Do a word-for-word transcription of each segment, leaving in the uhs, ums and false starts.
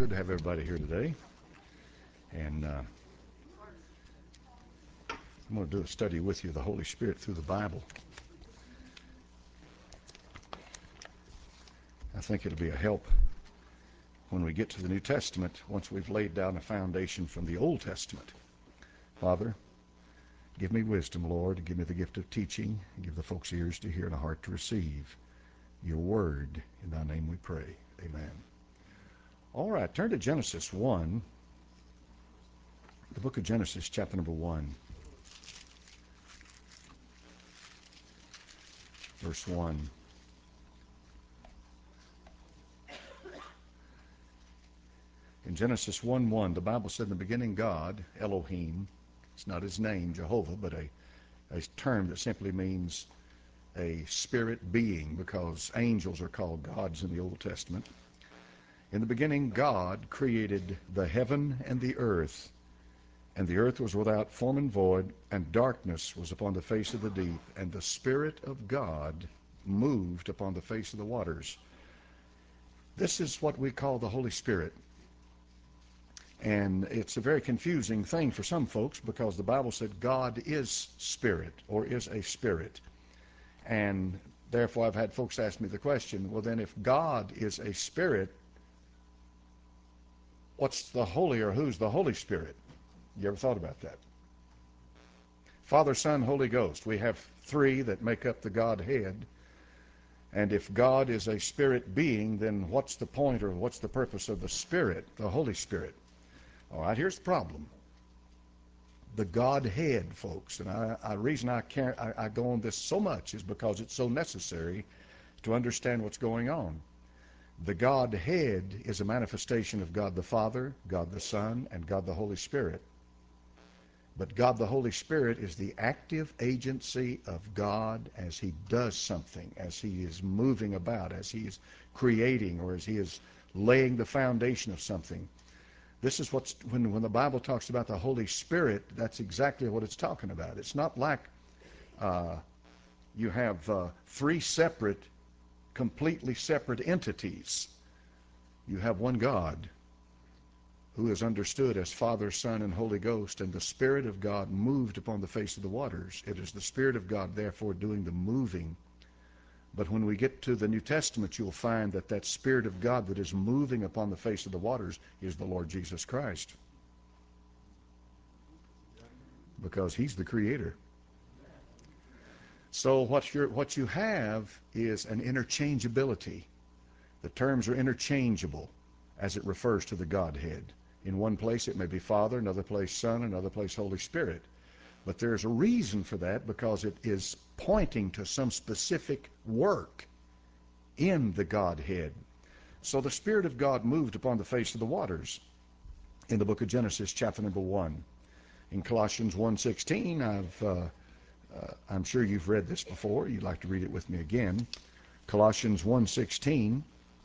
good to have everybody here today. And uh, I'm going to do a study with you, the Holy Spirit through the Bible. I think it'll be a help when we get to the New Testament, once we've laid down a foundation from the Old Testament. Father, give me wisdom, Lord. Give me the gift of teaching. Give the folks ears to hear and a heart to receive your word. In thy name we pray. Amen. All right, turn to Genesis one, the book of Genesis, chapter number one, verse one. In Genesis one one, the Bible said, in the beginning God, Elohim, it's not his name, Jehovah, but a, a term that simply means a spirit being, because angels are called gods in the Old Testament. In the beginning, God created the heaven and the earth, and the earth was without form and void, and darkness was upon the face of the deep, and the Spirit of God moved upon the face of the waters. This is what we call the Holy Spirit. And it's a very confusing thing for some folks, because the Bible said God is spirit, or is a spirit. And therefore I've had folks ask me the question, well then if God is a spirit, what's the Holy, or who's the Holy Spirit? You ever thought about that? Father, Son, Holy Ghost. We have three that make up the Godhead. And if God is a spirit being, then what's the point, or what's the purpose of the Spirit, the Holy Spirit? All right, here's the problem. The Godhead, folks, and I, I reason I can't I, I go on this so much is because it's so necessary to understand what's going on. The Godhead is a manifestation of God the Father, God the Son, and God the Holy Spirit. But God the Holy Spirit is the active agency of God as he does something, as he is moving about, as he is creating, or as he is laying the foundation of something. This is what's, when, when the Bible talks about the Holy Spirit, that's exactly what it's talking about. It's not like uh, you have uh, three separate, completely separate entities. You have one God who is understood as Father, Son, and Holy Ghost, and the Spirit of God moved upon the face of the waters. It is the Spirit of God, therefore, doing the moving. But when we get to the New Testament, you'll find that that Spirit of God that is moving upon the face of the waters is the Lord Jesus Christ, because he's the Creator. So what, you're, what you have is an interchangeability. The terms are interchangeable as it refers to the Godhead. In one place it may be Father, another place Son, another place Holy Spirit. But there's a reason for that, because it is pointing to some specific work in the Godhead. So the Spirit of God moved upon the face of the waters in the book of Genesis, chapter number one. In Colossians one sixteen, I've, uh, uh, I'm sure you've read this before. You'd like to read it with me again. Colossians one sixteen.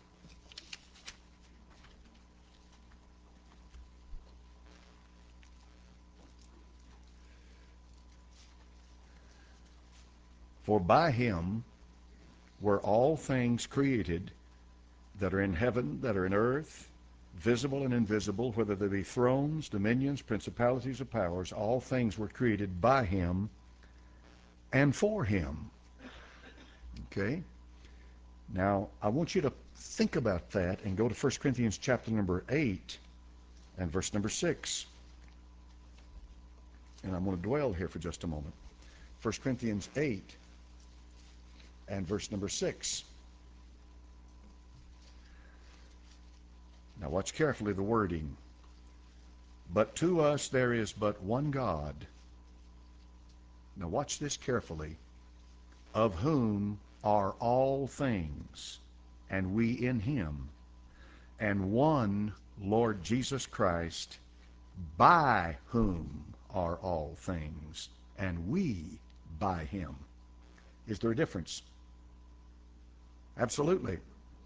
For by him were all things created that are in heaven, that are in earth, visible and invisible, whether they be thrones, dominions, principalities, or powers. All things were created by him and for him. Okay? Now, I want you to think about that and go to First Corinthians chapter number eight and verse number six. And I'm going to dwell here for just a moment. First Corinthians eight and verse number six. Now watch carefully the wording. But to us there is but one God. Now watch this carefully. Of whom are all things, and we in him, and one Lord Jesus Christ, by whom are all things, and we by him. Is there a difference? Absolutely.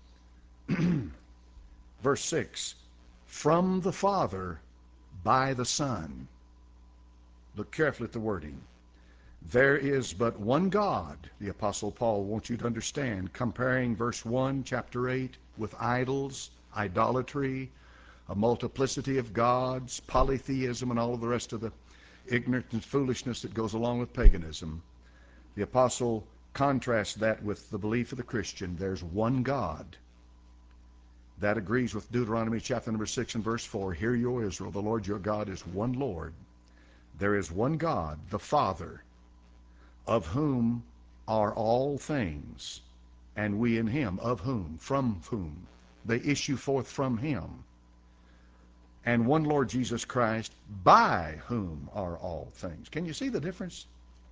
Verse six, from the Father by the Son. Look carefully at the wording. There is but one God, the Apostle Paul wants you to understand, comparing verse one, chapter eight, with idols, idolatry, a multiplicity of gods, polytheism, and all of the rest of the ignorance and foolishness that goes along with paganism. The apostle contrasts that with the belief of the Christian. There's one God. That agrees with Deuteronomy chapter number six and verse four. Hear, you, O Israel, the Lord your God is one Lord. There is one God, the Father, of whom are all things, and we in him, of whom, from whom. They issue forth from him. And one Lord Jesus Christ, by whom are all things. Can you see the difference?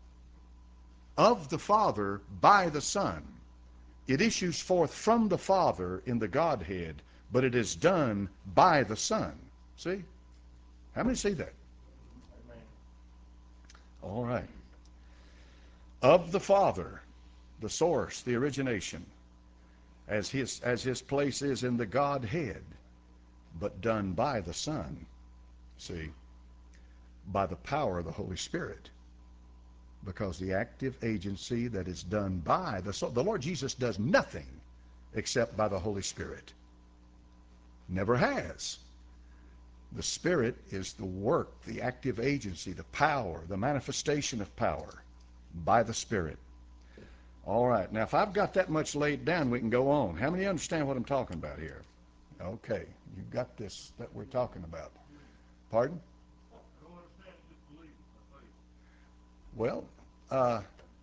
Of the Father, by the Son. It issues forth from the Father in the Godhead, but it is done by the Son. See? How many see that? Amen. All right. Of the Father, the source, the origination, as his, as his place is in the Godhead, but done by the Son. See? By the power of the Holy Spirit. Because the active agency that is done by the soul, the Lord Jesus does nothing except by the Holy Spirit. Never has. The Spirit is the work, the active agency, the power, the manifestation of power by the Spirit. All right, now if I've got that much laid down, we can go on. How many understand what I'm talking about here? Okay, you got this that we're talking about. Pardon? Well, uh,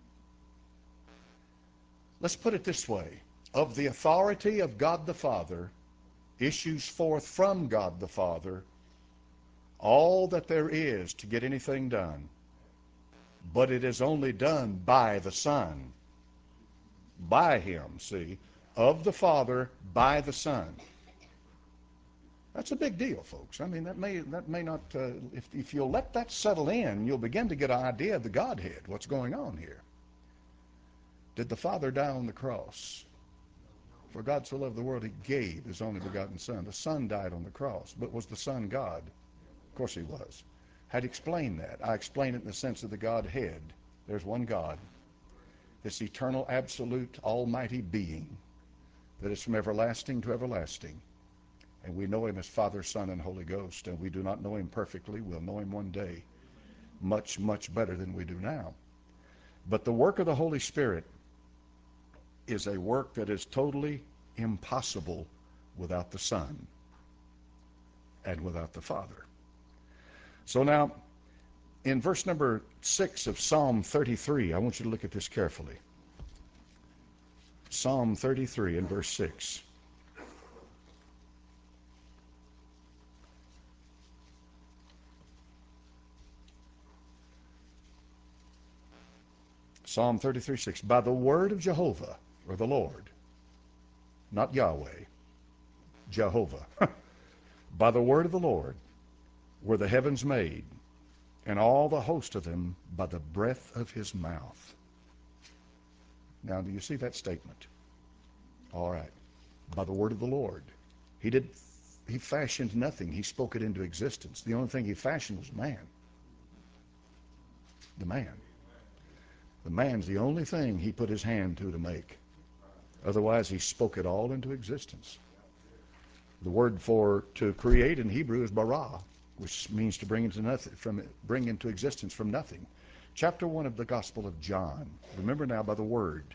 let's put it this way. Of the authority of God the Father issues forth from God the Father all that there is to get anything done. But it is only done by the Son. By him, see. Of the Father, by the Son. That's a big deal, folks. I mean, that may that may not, uh, if, if you'll let that settle in, you'll begin to get an idea of the Godhead, what's going on here. Did the Father die on the cross? For God so loved the world, he gave his only begotten Son. The Son died on the cross, but was the Son God? Of course he was. How do you explain that? I explain it in the sense of the Godhead. There's one God, this eternal, absolute, almighty being that is from everlasting to everlasting. And we know him as Father, Son, and Holy Ghost. And we do not know him perfectly. We'll know him one day much, much better than we do now. But the work of the Holy Spirit is a work that is totally impossible without the Son and without the Father. So now, in verse number six of Psalm thirty-three, I want you to look at this carefully. Psalm thirty-three and verse six. Psalm thirty-three, six. By the word of Jehovah, or the Lord, not Yahweh, Jehovah. By the word of the Lord were the heavens made, and all the host of them by the breath of his mouth. Now, do you see that statement? All right. By the word of the Lord. He did, he fashioned nothing. He spoke it into existence. The only thing he fashioned was man. The man. The man's the only thing he put his hand to to make. Otherwise, he spoke it all into existence. The word for to create in Hebrew is bara, which means to bring into nothing, from bring into existence from nothing. Chapter one of the Gospel of John. Remember now, by the word.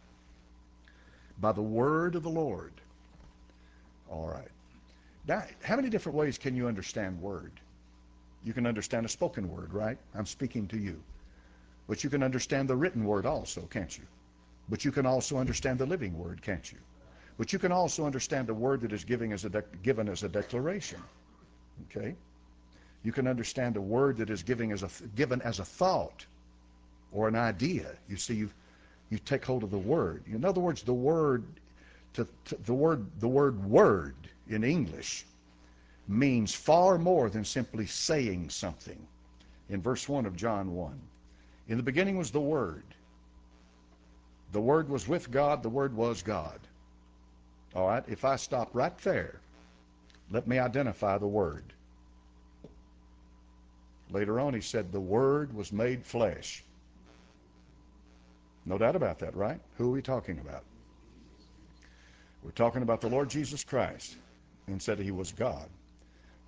By the word of the Lord. All right. Now, how many different ways can you understand word? You can understand a spoken word, right? I'm speaking to you. But you can understand the written word also, can't you? But you can also understand the living word, can't you? But you can also understand a word that is giving as a de- given as a declaration. Okay? You can understand a word that is giving as a th- given as a thought or an idea. You see, you you take hold of the word. In other words, the word to, to the word the word word in English means far more than simply saying something. In verse one of John one. In the beginning was the Word. The Word was with God. The Word was God. All right, if I stop right there, let me identify the Word. Later on, he said, the Word was made flesh. No doubt about that, right? Who are we talking about? We're talking about the Lord Jesus Christ, and said he was God.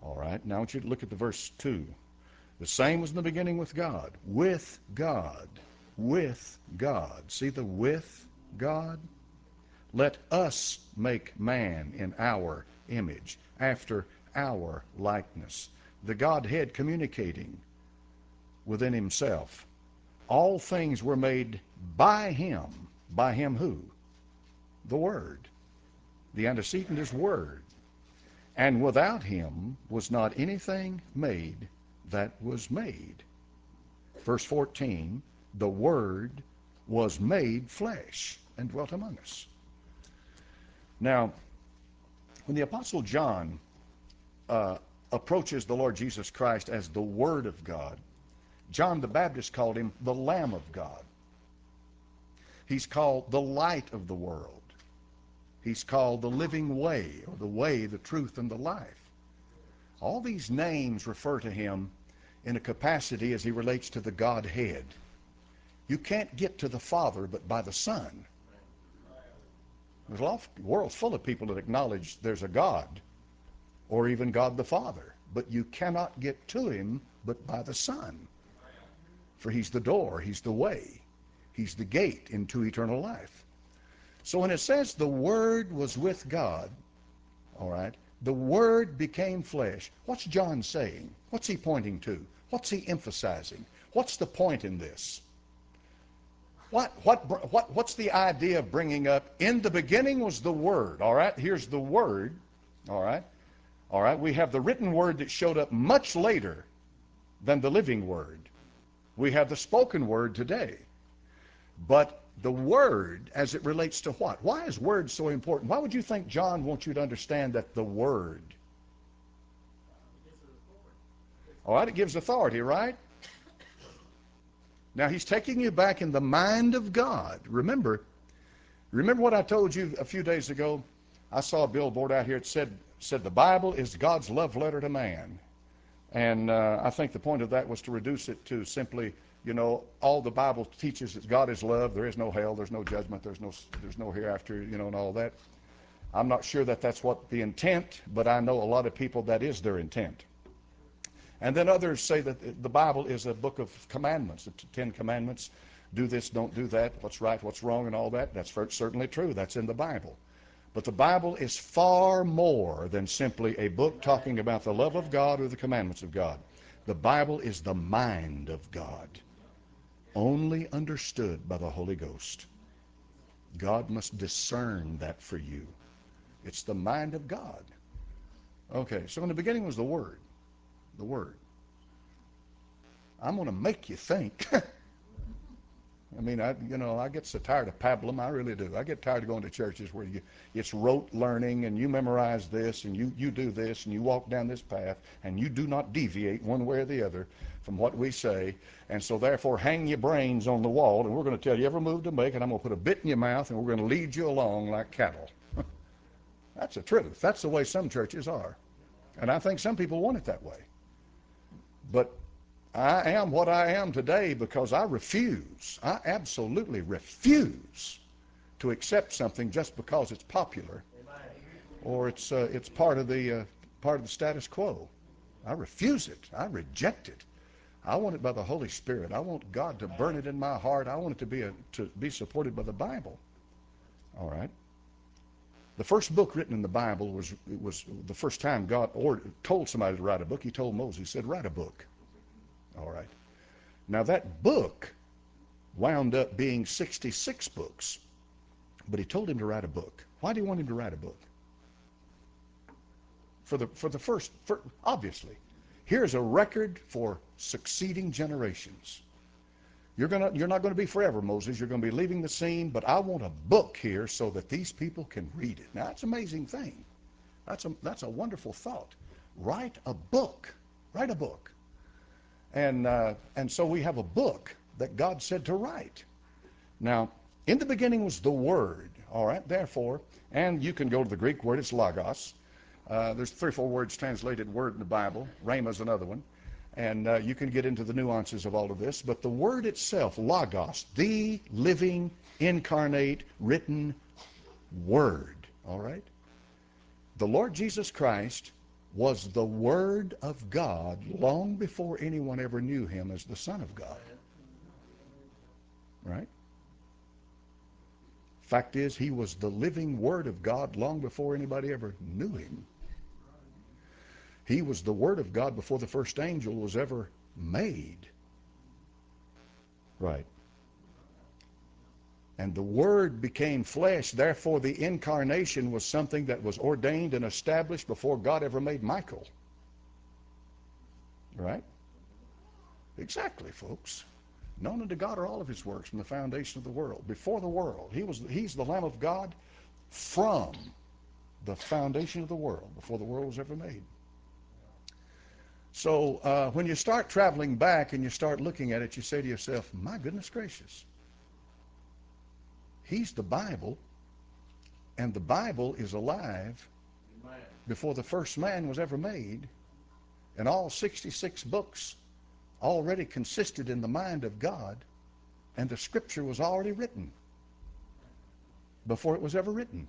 All right, now I want you to look at the verse two. The same was in the beginning with God. With God. With God. See the with God? Let us make man in our image, after our likeness. The Godhead communicating within himself. All things were made by him. By him who? The Word. The antecedent is Word. And without him was not anything made that was made. Verse fourteen, the Word was made flesh and dwelt among us. Now, when the Apostle John uh, approaches the Lord Jesus Christ as the Word of God, John the Baptist called him the Lamb of God. He's called the light of the world. He's called the living way, or the way, the truth, and the life. All these names refer to him in a capacity as he relates to the Godhead. You can't get to the Father but by the Son. There's a lot of, the world's full of people that acknowledge there's a God, or even God the Father, but you cannot get to him but by the Son. For he's the door, he's the way, he's the gate into eternal life. So when it says the Word was with God, all right, the Word became flesh, what's John saying? What's he pointing to? What's he emphasizing? What's the point in this? What, what, what, what's the idea of bringing up, in the beginning was the Word, all right? Here's the Word, all right? All right, we have the written Word that showed up much later than the living Word. We have the spoken Word today. But the Word, as it relates to what? Why is Word so important? Why would you think John wants you to understand that the Word? All right, it gives authority, right? Now, he's taking you back in the mind of God. Remember, remember what I told you a few days ago? I saw a billboard out here that said, said the Bible is God's love letter to man. And uh, I think the point of that was to reduce it to simply, you know, all the Bible teaches that God is love. There is no hell. There's no judgment. There's no, there's no hereafter, you know, and all that. I'm not sure that that's what the intent, but I know a lot of people that is their intent. And then others say that the Bible is a book of commandments, the Ten Commandments. Do this, don't do that, what's right, what's wrong, and all that. That's certainly true. That's in the Bible. But the Bible is far more than simply a book talking about the love of God or the commandments of God. The Bible is the mind of God, only understood by the Holy Ghost. God must discern that for you. It's the mind of God. Okay, so in the beginning was the Word. The Word. I'm going to make you think. I mean, I, you know, I get so tired of pablum. I really do. I get tired of going to churches where you, it's rote learning, and you memorize this, and you, you do this, and you walk down this path, and you do not deviate one way or the other from what we say. And so therefore, hang your brains on the wall, and we're going to tell you every move to make, and I'm going to put a bit in your mouth, and we're going to lead you along like cattle. That's the truth. That's the way some churches are. And I think some people want it that way. But I am what I am today because I refuse, I absolutely refuse to accept something just because it's popular or it's uh, it's part of the uh, part of the status quo. I refuse it. I reject it. I want it by the Holy Spirit. I want God to burn it in my heart. I want it to be a, to be supported by the Bible. All right. The first book written in the Bible was was the first time God ordered, told somebody to write a book. He told Moses, he said, write a book. All right. Now that book wound up being sixty-six books, but he told him to write a book. Why do you want him to write a book? For the for the first, for, obviously, here's a record for succeeding generations. You're gonna you're not going to be forever, Moses. You're going to be leaving the scene, but I want a book here so that these people can read it. Now that's an amazing thing. That's a that's a wonderful thought. Write a book. Write a book. And, uh, and so we have a book that God said to write. Now, in the beginning was the Word, all right, therefore, and you can go to the Greek word, it's logos. Uh, there's three or four words translated word in the Bible. Rhema is another one. And uh, you can get into the nuances of all of this. But the Word itself, logos, the living, incarnate, written Word, all right? The Lord Jesus Christ was the Word of God long before anyone ever knew him as the Son of God. Right? Fact is, he was the living Word of God long before anybody ever knew him. He was the Word of God before the first angel was ever made. Right. And the Word became flesh. Therefore, the incarnation was something that was ordained and established before God ever made Michael. Right? Exactly, folks. Known unto God are all of his works from the foundation of the world. Before the world. He was, he's the Lamb of God from the foundation of the world, before the world was ever made. So uh, when you start traveling back and you start looking at it, you say to yourself, my goodness gracious. He's the Bible, and the Bible is alive before the first man was ever made, and all sixty-six books already consisted in the mind of God, and the Scripture was already written before it was ever written.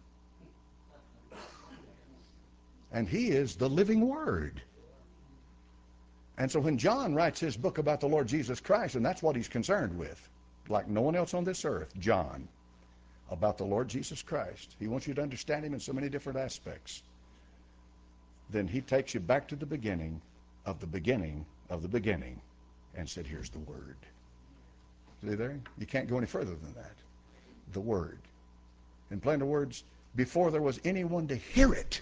And he is the living Word. And so when John writes his book about the Lord Jesus Christ, and that's what he's concerned with, like no one else on this earth, John, about the Lord Jesus Christ. He wants you to understand him in so many different aspects. Then he takes you back to the beginning of the beginning of the beginning and said, here's the Word. See there? You can't go any further than that. The Word. In plain words, before there was anyone to hear it,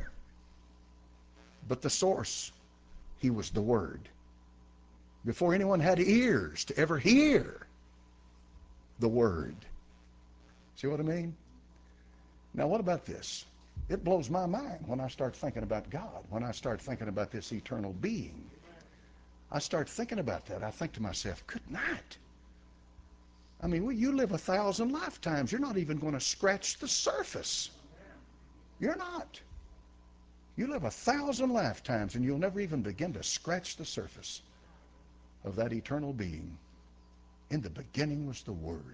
but the source, he was the Word. Before anyone had ears to ever hear the Word. See what I mean? Now what about this? It blows my mind when I start thinking about God, when I start thinking about this eternal being. I start thinking about that. I think to myself, good night. I mean, well, you live a thousand lifetimes. You're not even going to scratch the surface. You're not. You live a thousand lifetimes and you'll never even begin to scratch the surface of that eternal being. In the beginning was the Word.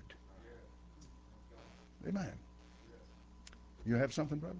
Amen. You have something, brother?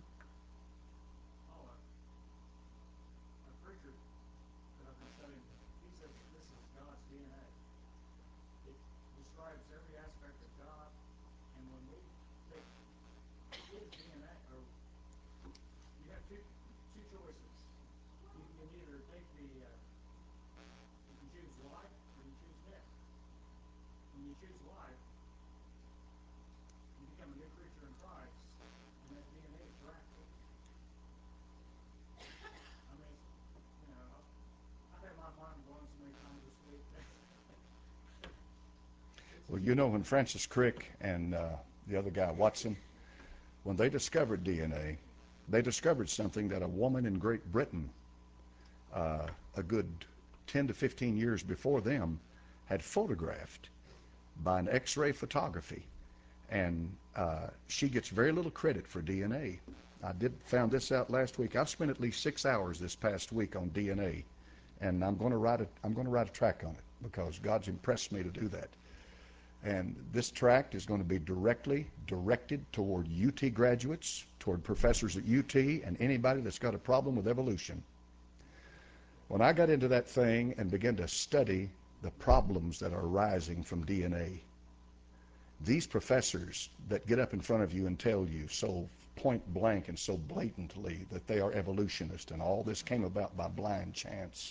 Well, you know, when Francis Crick and uh, the other guy, Watson, when they discovered D N A, they discovered something that a woman in Great Britain, uh, a good ten to fifteen years before them, had photographed by an X-ray photography. And uh, she gets very little credit for D N A. I did found this out last week. I've spent at least six hours this past week on D N A, and I'm going to write a I'm going to write a track on it because God's impressed me to do that. And this tract is going to be directly directed toward U T graduates, toward professors at U T, and anybody that's got a problem with evolution. When I got into that thing and began to study the problems that are arising from D N A, these professors that get up in front of you and tell you so point blank and so blatantly that they are evolutionists and all this came about by blind chance,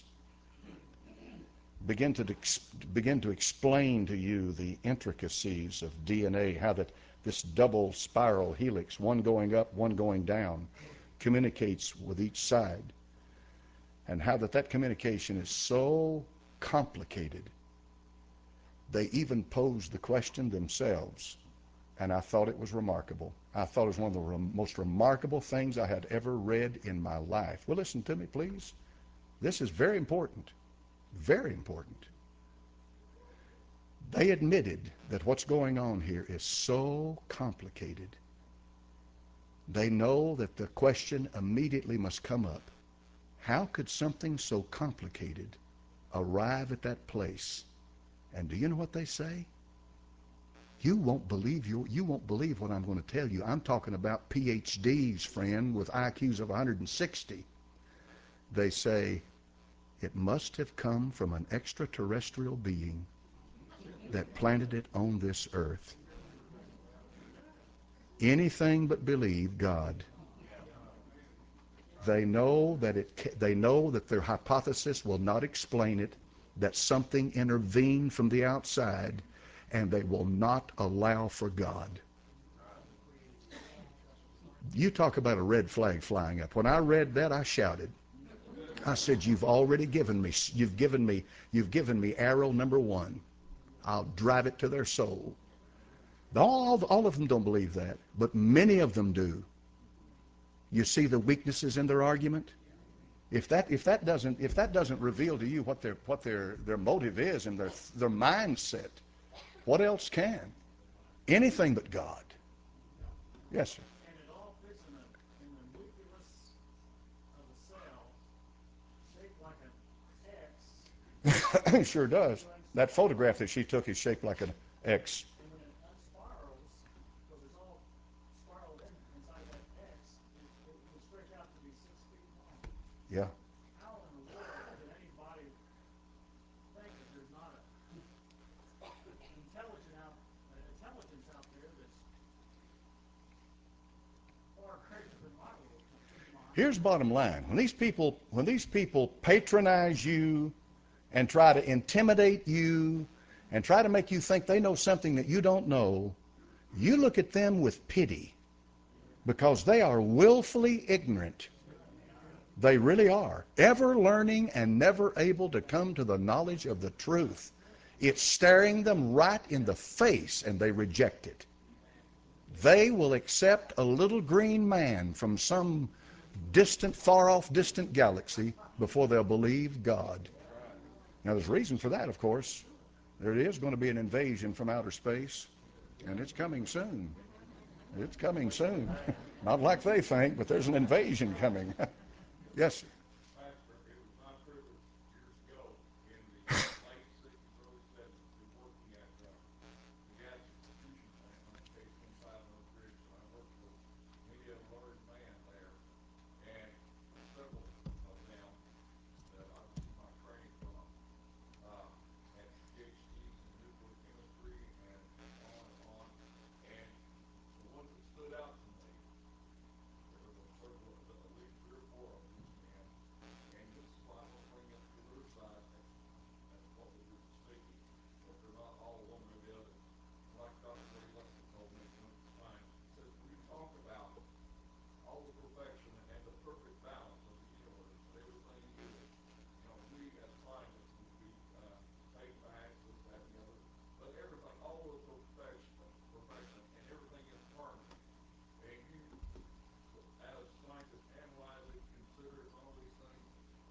begin to begin to explain to you the intricacies of D N A, how that this double spiral helix, one going up, one going down, communicates with each side, and how that that communication is so complicated. They even posed the question themselves, and I thought it was remarkable. I thought it was one of the re- most remarkable things I had ever read in my life. Well, listen to me, please. This is very important. Very important. They admitted that what's going on here is so complicated. They know that the question immediately must come up. How could something so complicated arrive at that place? And do you know what they say? You won't believe you you won't believe what I'm going to tell you. I'm talking about P H Ds, friend, with I Qs of one hundred sixty. they say, it must have come from an extraterrestrial being that planted it on this earth. Anything but believe God. They know that it. They know that their hypothesis will not explain it, that something intervened from the outside, and they will not allow for God. You talk about a red flag flying up. When I read that, I shouted. I said, you've already given me, you've given me, you've given me arrow number one. I'll drive it to their soul. All, all of them don't believe that, but many of them do. You see the weaknesses in their argument? If that, if that doesn't, if that doesn't reveal to you what their, what their, their motive is and their, their mindset, what else can? Anything but God. Yes, sir. And it all fits in the, in the nucleus of the cell, shaped like an X. It sure does. That photograph that she took is shaped like an X. And when it unspirals, because it's all spiraled in inside that X, it, it will stretch out to be six feet long. Yeah. How in the world could anybody think that there's not a, an intelligent out, an intelligence out there that's far greater than my little mind? Here's bottom line. When these people, when these people patronize you and try to intimidate you and try to make you think they know something that you don't know, you look at them with pity, because they are willfully ignorant. They really are. Ever learning and never able to come to the knowledge of the truth. It's staring them right in the face and they reject it. They will accept a little green man from some distant, far off distant galaxy before they'll believe God. Now there's reason for that, of course. There is going to be an invasion from outer space, and it's coming soon. It's coming soon. Not like they think, but there's an invasion coming. Yes, sir. Pastor, it was my privilege years ago in the late sixties, early seventies, to be working at uh, the gas distribution plant on Case one five in Oak Ridge, and I worked with many of them learned man there, and several of them that I received my training from uh, had P H Ds in nuclear chemistry and on and on, and the ones that stood out to me, there was a circle of at least three or four of these men, and this is why I'm going to bring up the other side and, and what we do speaking, that they're not all one way or the other. Like Doctor Ray Lester told me at one time, he says, when you talk about all the perfection and the perfect balance of the universe, everything is, you know, we as scientists would be uh, taken back, this, that, and the other, but everything, all the perfection, perfection, and everything is permanent. And you, as scientists, analyze it, consider it, all these things,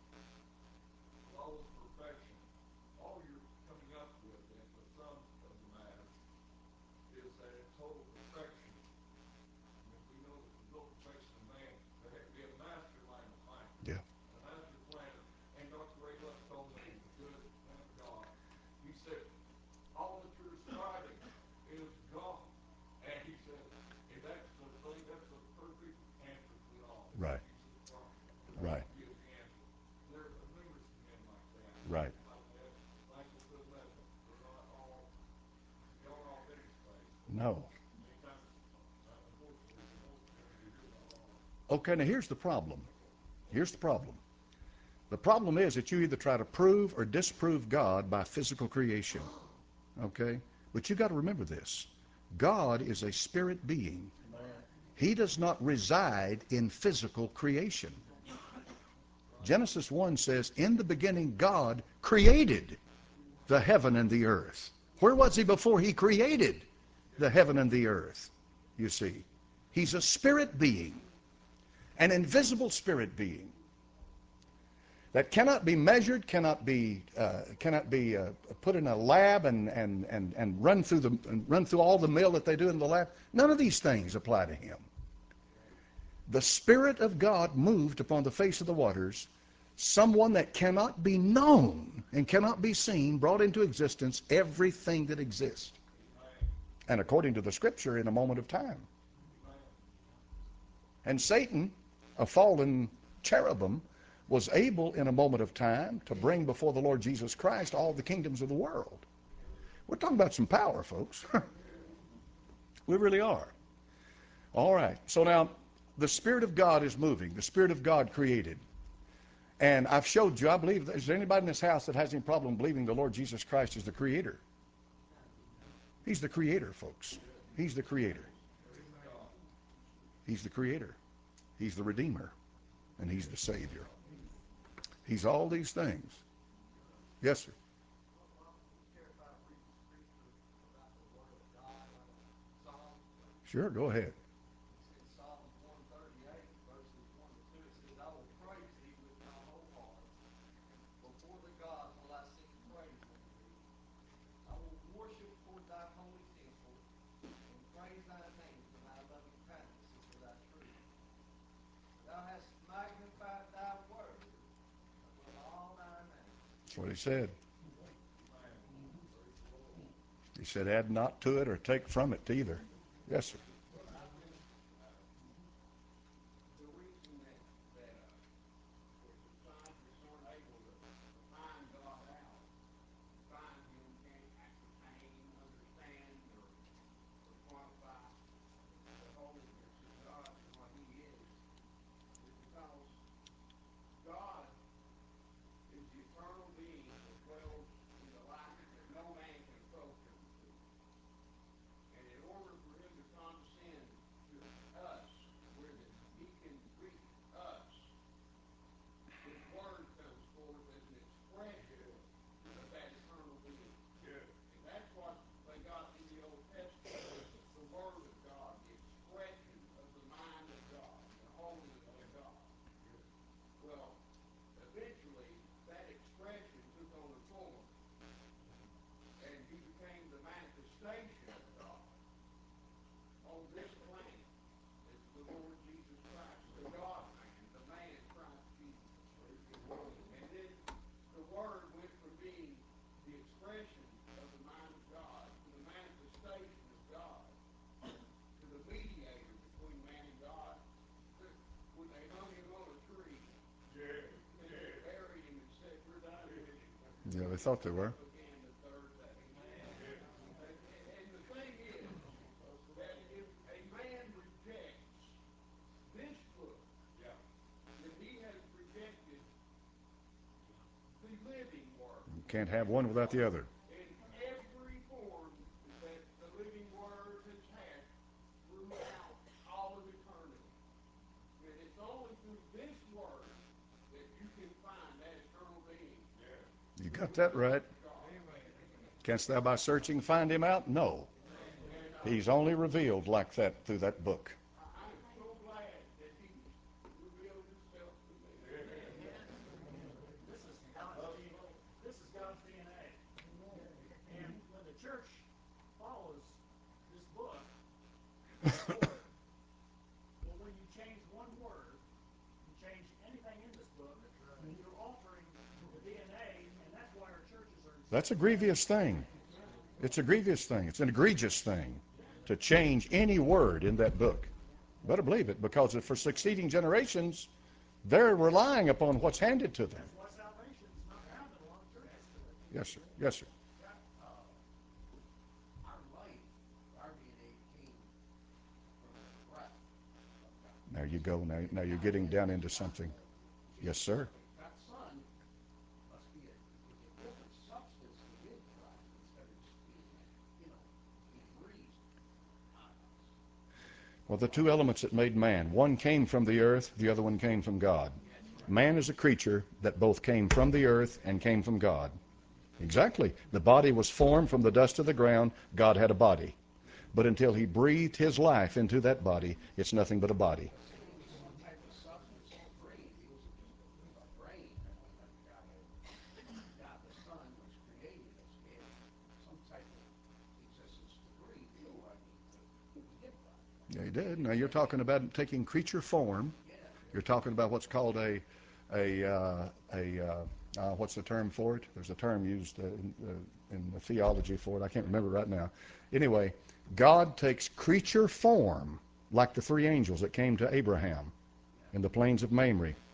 with all this perfection, all you're coming up with, and the sum of the matter, is that in total perfection, I mean, we know that there's no perfection in man, there has to be a mastermind behind it. Yeah. A master planner. And Doctor Ray Luck told me, the good man of God, he said, all that you're describing is God. And he said, and that's the thing, that's the perfect answer to it all. Right. Jesus Christ. Right. He is the answer. There are numerous men like that. Right. I've had thankful to have met them. They're not all going off into space. No. Many times, uh, unfortunately, we don't tend to hear about all. Okay, now here's the problem. Here's the problem. The problem is that you either try to prove or disprove God by physical creation. Okay? But you got to remember this. God is a spirit being. He does not reside in physical creation. Genesis one says, in the beginning God created the heaven and the earth. Where was he before he created the heaven and the earth? You see, he's a spirit being, an invisible spirit being that cannot be measured, cannot be uh, cannot be uh, put in a lab and and and and run through the and run through all the mill that they do in the lab. None of these things apply to him. The Spirit of God moved upon the face of the waters. Someone that cannot be known and cannot be seen brought into existence everything that exists. And according to the Scripture, in a moment of time. And Satan, a fallen cherubim, was able in a moment of time to bring before the Lord Jesus Christ all the kingdoms of the world. We're talking about some power, folks. We really are. All right. So now, the Spirit of God is moving. The Spirit of God created. And I've showed you, I believe, is there anybody in this house that has any problem believing the Lord Jesus Christ is the Creator? He's the Creator, folks. He's the Creator. He's the Creator. He's the Redeemer. And He's the Savior. He's all these things. Yes, sir. Sure, go ahead. In Psalms one thirty-eight, verses one to two, it says, I will praise thee with my whole heart, and before the gods will I sing praise unto thee. I will worship toward thy holy temple, and praise thy name for thy loving kindness and for thy truth. Thou hast magnified thy word above all thy name. That's what he said. He said, add not to it or take from it either. Yes, sir. The reason that, that uh, the scientists aren't able to, to find God out, find Him, can't ascertain, understand, or, or quantify the holiness of God and what He is, is because God is the eternal being that dwells in the light that no man can approach Him to. And in order for Him to condescend to us, where that He can reach us, His Word comes forth as an expression of that eternal being. Yeah. And that's what they got in the Old Testament, was the Word of God, the expression of the mind of God, the holiness of God. Yeah. Well, eventually, that expression took on a form, and He became the manifestation of God on this planet as the Lord Jesus Christ, the God-man, the man Christ Jesus. And then the Word went from being the expression of the mind of God to the manifestation of God to the mediator between man and God. When they hung Him on a tree, yeah, and they buried Him and said, "We're done with Him." Yeah, they thought they were. Again the third day. And the thing is that if a man rejects this book, yeah, then he has rejected the living Word. You can't have one without the other. In every form that the living Word has had throughout all of eternity. And it's only through this Word that you can find that eternal being. Yeah. You got that right. Canst thou by searching find Him out? No. He's only revealed like that through that book. I'm so glad that He's revealed Himself to me. This is God's D N A. This is God's D N A. And when the church follows this book, well, when you change one word, you change anything in this book, you're altering the D N A, and that's why our churches are. That's a grievous thing. It's a grievous thing. It's an egregious thing to change any word in that book. Better believe it, because for succeeding generations, they're relying upon what's handed to them. That's why salvation is not found in a lot of churches today. Yes, sir. Yes, sir. Our life, our D N A came from the breath of God. There you go. Now, now you're getting down into something. Yes, sir. God's Son must be a, was a different substance to give breath instead of just being, you know, he breathed on us. Well, the two elements that made man, one came from the earth, the other one came from God. Man is a creature that both came from the earth and came from God. Exactly. The body was formed from the dust of the ground. God had a body. But until He breathed His life into that body, it's nothing but a body. He was some type of substance to breathe. He wasn't just a, a brain. I mean, like God, God the Son was created as had some type of existence to breathe too. I mean, to, he did breath. Yeah, He did. Now you're talking about taking creature form. You're talking about what's called a, a, uh, a uh, uh, what's the term for it? There's a term used uh, in, uh, in the theology for it. I can't remember right now. Anyway, God takes creature form, like the three angels that came to Abraham in the plains of Mamre.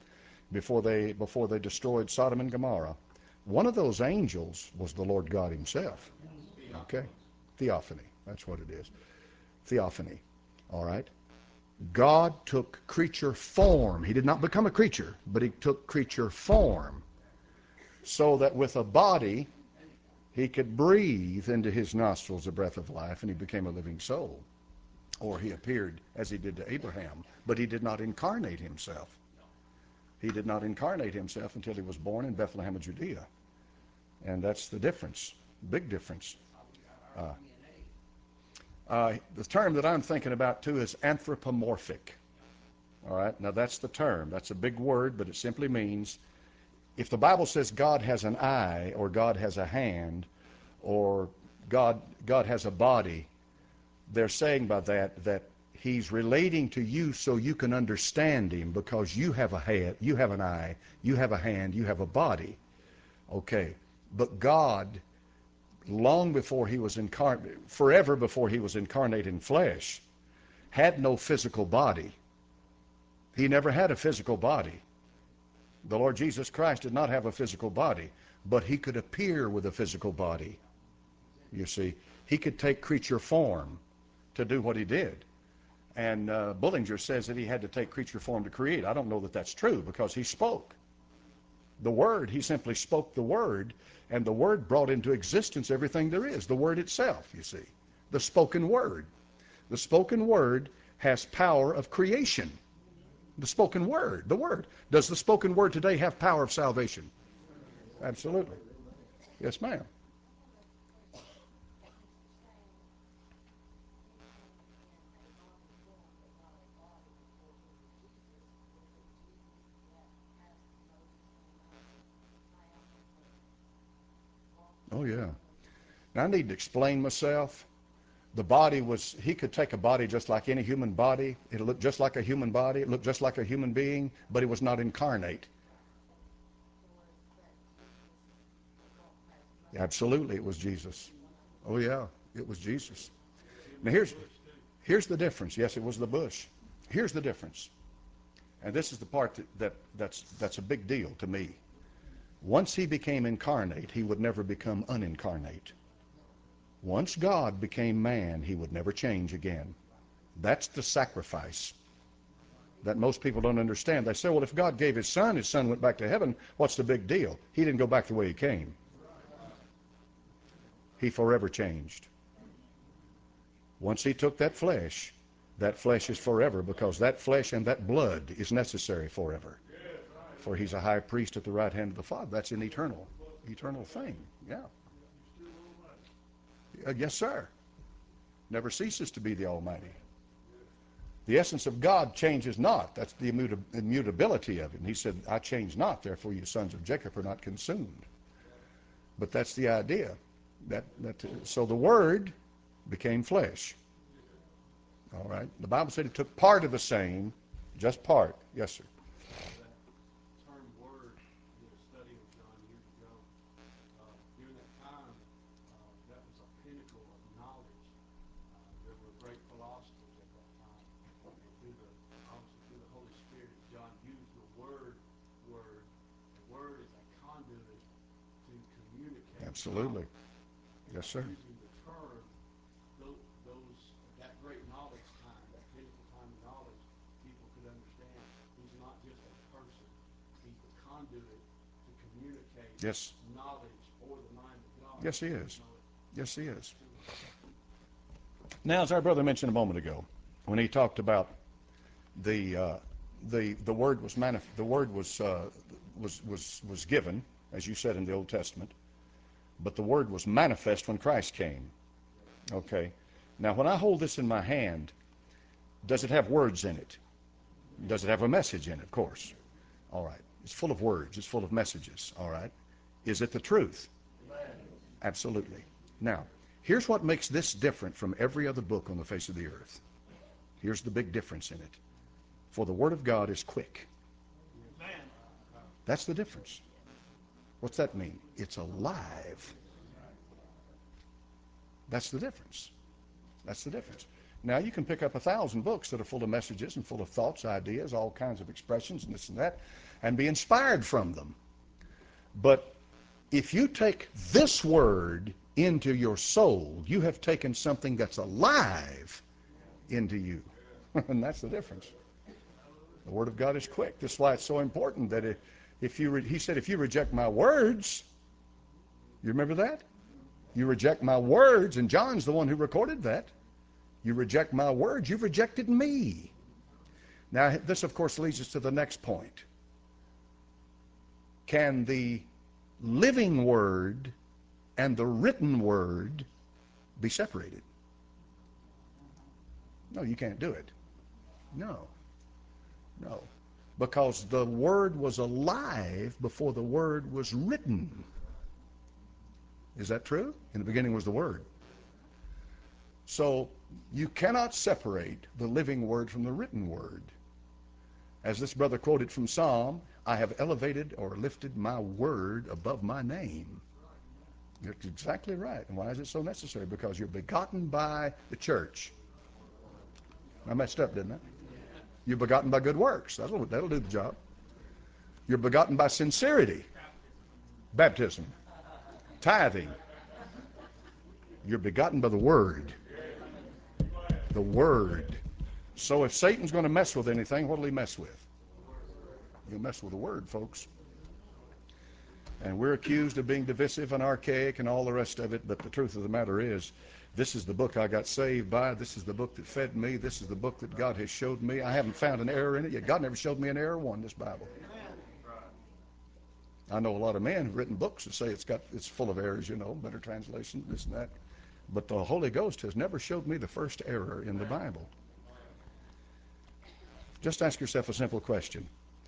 before they before they destroyed Sodom and Gomorrah. One of those angels was the Lord God himself. Okay? Theophany. That's what it is. Theophany. All right? God took creature form. He did not become a creature, but he took creature form so that with a body he could breathe into his nostrils the breath of life, and he became a living soul. Or he appeared as he did to Abraham, but he did not incarnate himself. He did not incarnate himself until he was born in Bethlehem of Judea. And that's the difference, big difference. Uh, uh, the term that I'm thinking about too is anthropomorphic. All right, now that's the term. That's a big word, but it simply means if the Bible says God has an eye, or God has a hand, or God God has a body, they're saying by that that he's relating to you so you can understand him, because you have a head, you have an eye, you have a hand, you have a body. Okay, but God, long before he was incarnate, forever before he was incarnate in flesh, had no physical body. He never had a physical body. The Lord Jesus Christ did not have a physical body, but he could appear with a physical body. You see, he could take creature form to do what he did. And uh, Bullinger says that he had to take creature form to create. I don't know that that's true, because he spoke. The Word, he simply spoke the Word, and the Word brought into existence everything there is, the Word itself, you see. The spoken Word. The spoken Word has power of creation. The spoken Word, the Word. Does the spoken Word today have power of salvation? Absolutely. Yes, ma'am. Oh, yeah. Now, I need to explain myself. The body was, he could take a body just like any human body. It looked just like a human body. It looked just like a human being, but he was not incarnate. Absolutely, it was Jesus. Oh, yeah, it was Jesus. Now, here's, here's the difference. Yes, it was the bush. Here's the difference. And this is the part that, that that's, that's a big deal to me. Once he became incarnate, he would never become unincarnate. Once God became man, he would never change again. That's the sacrifice that most people don't understand. They say, well, if God gave his son, his son went back to heaven, what's the big deal? He didn't go back the way he came. He forever changed. Once he took that flesh, that flesh is forever, because that flesh and that blood is necessary forever. For he's a high priest at the right hand of the Father. That's an eternal, eternal thing. Yeah. Uh, yes, sir. Never ceases to be the Almighty. The essence of God changes not. That's the immuta- immutability of him. He said, I change not, therefore you sons of Jacob are not consumed. But that's the idea. That, that, so the Word became flesh. All right. The Bible said it took part of the same, just part. Yes, sir. Term word, I did a study with John years ago. Uh, during that time, uh, that was a pinnacle of knowledge. Uh, there were great philosophers at that time. And through the, obviously through the Holy Spirit, John used the word, word. The word is a conduit to communicate. Absolutely. Yes, sir. Using the term, those, those, that great knowledge time, that pinnacle time of knowledge, people could understand he's not just a person. He's the conduit to communicate Yes. knowledge or the mind of God. Yes, he is. Yes, he is. To us. Now, as our brother mentioned a moment ago, when he talked about the uh, the the word was manif- the word was uh, was was was given, as you said in the Old Testament, but the word was manifest when Christ came. Okay. Now, when I hold this in my hand, does it have words in it? Does it have a message in it? Of course. All right. It's full of words. It's full of messages. All right. Is it the truth? Absolutely. Now, here's what makes this different from every other book on the face of the earth. Here's the big difference in it. For the Word of God is quick. That's the difference. What's that mean? It's alive. That's the difference. That's the difference. Now, you can pick up a thousand books that are full of messages and full of thoughts, ideas, all kinds of expressions and this and that, and be inspired from them. But if you take this word into your soul, you have taken something that's alive into you. And that's the difference. The Word of God is quick. This is why it's so important that it, if you, re, he said, if you reject my words, you remember that? You reject my words, and John's the one who recorded that. You reject my words, you've rejected me. Now, this, of course, leads us to the next point. Can the living word and the written word be separated? No, you can't do it. No. No. Because the word was alive before the word was written. Is that true? In the beginning was the word. So you cannot separate the living word from the written word. As this brother quoted from Psalm, I have elevated or lifted my word above my name. That's exactly right. And why is it so necessary? Because you're begotten by the church. I messed up, didn't I? You're begotten by good works. That'll, that'll do the job. You're begotten by sincerity. Baptism. Tithing. You're begotten by the Word. The Word. So if Satan's going to mess with anything, what'll he mess with? He'll mess with the Word, folks. And we're accused of being divisive and archaic and all the rest of it, but the truth of the matter is, this is the book I got saved by. This is the book that fed me. This is the book that God has showed me. I haven't found an error in it yet. God never showed me an error one, this Bible. I know a lot of men who've written books that say it's got it's full of errors, you know, better translation, this and that. But the Holy Ghost has never showed me the first error in the Bible. Just ask yourself a simple question.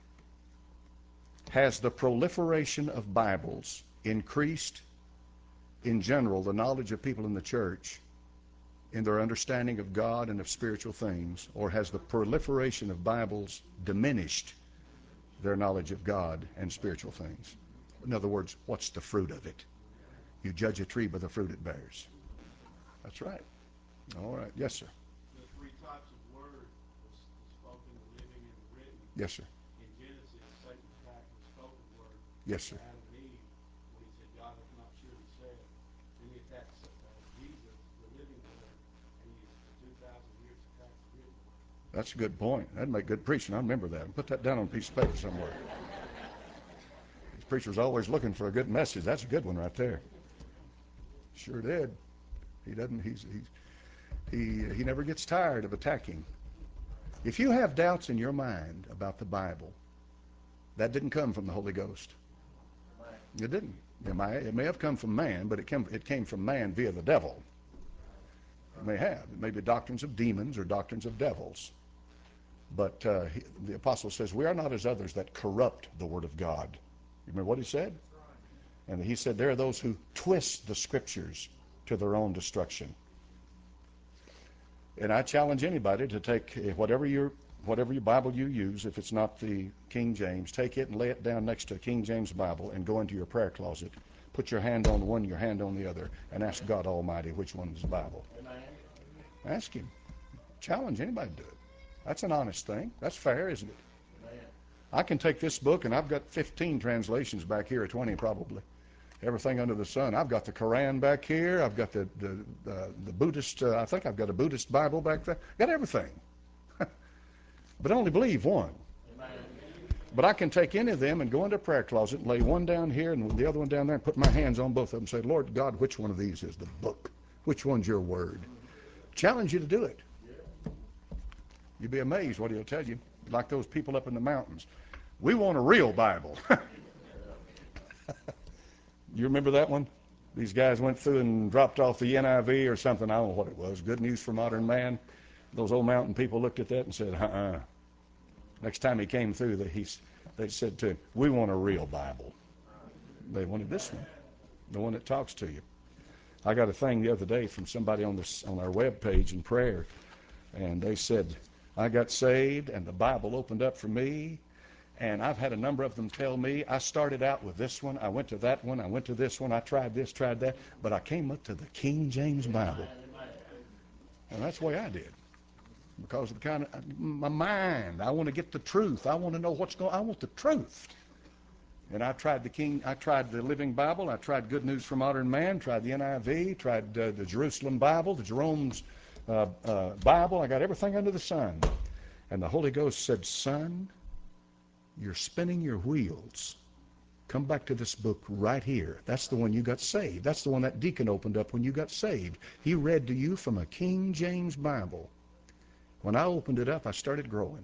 Has the proliferation of Bibles increased in general the knowledge of people in the church in their understanding of God and of spiritual things, or has the proliferation of Bibles diminished their knowledge of God and spiritual things? In other words, what's the fruit of it? You judge a tree by the fruit it bears. That's right. All right. Yes, sir. The three types of word, the, the spoken, the living, and the written. Yes, sir. In Genesis, Satan attacked the spoken word. Yes, sir. Adam and Eve, when he said, God hath not surely said. Then he attacks uh, Jesus, the living word, and he, for two thousand years, attacks the written word. That's a good point. That'd make good preaching. I remember that. Put that down on a piece of paper somewhere. This preacher's always looking for a good message. That's a good one right there. Sure did. He doesn't. He's he's he he never gets tired of attacking. If you have doubts in your mind about the Bible, that didn't come from the Holy Ghost. It didn't. It may, it may have come from man, but it came it came from man via the devil. It may have. It may be doctrines of demons or doctrines of devils. But uh, he, the apostle says, we are not as others that corrupt the word of God. You remember what he said? And he said, there are those who twist the scriptures to their own destruction. And I challenge anybody to take whatever your whatever your Bible you use, if it's not the King James, take it and lay it down next to a King James Bible and go into your prayer closet. Put your hand on one, your hand on the other, and ask God Almighty which one is the Bible. Ask him. Challenge anybody to do it. That's an honest thing. That's fair, isn't it? I can take this book, and I've got fifteen translations back here, or twenty probably. Everything under the sun. I've got the Quran back here. I've got the the, the, the Buddhist, uh, I think I've got a Buddhist Bible back there. Got everything. But I only believe one. But I can take any of them and go into a prayer closet and lay one down here and the other one down there and put my hands on both of them and say, Lord God, which one of these is the book? Which one's your word? Challenge you to do it. You'd be amazed what he'll tell you. Like those people up in the mountains. We want a real Bible. You remember that one? These guys went through and dropped off the N I V or something. I don't know what it was. Good News for Modern Man. Those old mountain people looked at that and said, uh-uh. Next time he came through, they, he, they said to him, we want a real Bible. They wanted this one, the one that talks to you. I got a thing the other day from somebody on this on our web page in prayer, and they said, I got saved, and the Bible opened up for me. And I've had a number of them tell me, I started out with this one, I went to that one, I went to this one, I tried this, tried that, but I came up to the King James Bible. And that's the way I did. because of the kind of my mind. I want to get the truth. I want to know what's going. I want the truth. And I tried the King. I tried the Living Bible. I tried Good News for Modern Man. Tried the N I V. Tried uh, the Jerusalem Bible. The Jerome's uh, uh, Bible. I got everything under the sun. And the Holy Ghost said, "Son, you're spinning your wheels. Come back to this book right here. That's the one you got saved. That's the one that deacon opened up when you got saved. He read to you from a King James Bible. When I opened it up, I started growing.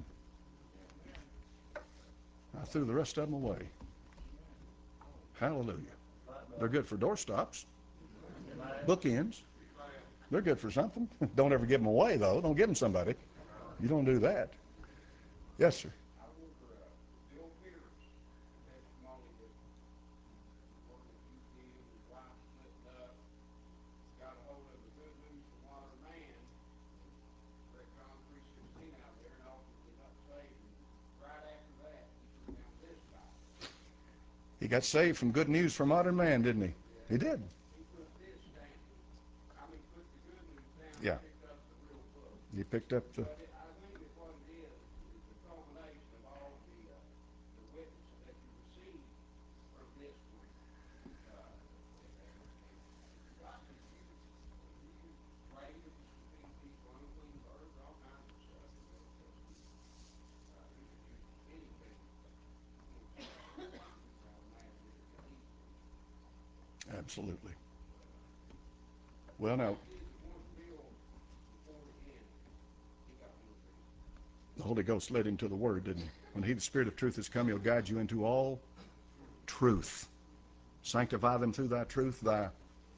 I threw the rest of them away. Hallelujah. They're good for doorstops, bookends. They're good for something. Don't ever give them away, though. Don't give them somebody. You don't do that. Yes, sir. I wonder, uh, Bill Pierce, testimony that working at U P M, his wife splitting up, got a hold of the Good News for Modern Man, read John three sixteen out there, and ultimately got saved. And right after that, he took down this Bible. He got saved from Good News for Modern Man, didn't he? He did. He put this down. I mean, put the Good News down Yeah. and picked up the real book. He picked up the... But it, I think that what it is, is the culmination of all the, uh, the witnesses that you receive from this one. Uh, and, and, and God can use, He uses ravens to feed people, unclean birds, all kinds of stuff in the Old Testament. Uh, He can use anything. You know, I imagine it can be used. Absolutely. Well, now, The one Bill, before the end, he got one of these. the Holy Ghost led him to the Word, didn't he? When he, the Spirit of truth, has come, he'll guide you into all truth. Sanctify them through thy truth. Thy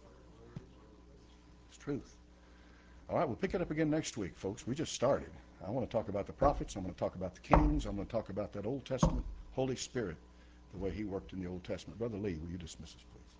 it's truth. All right, we'll pick it up again next week, folks. We just started. I want to talk about the prophets. I'm going to talk about the kings. I'm going to talk about that Old Testament Holy Spirit, the way he worked in the Old Testament. Brother Lee, will you dismiss us, please?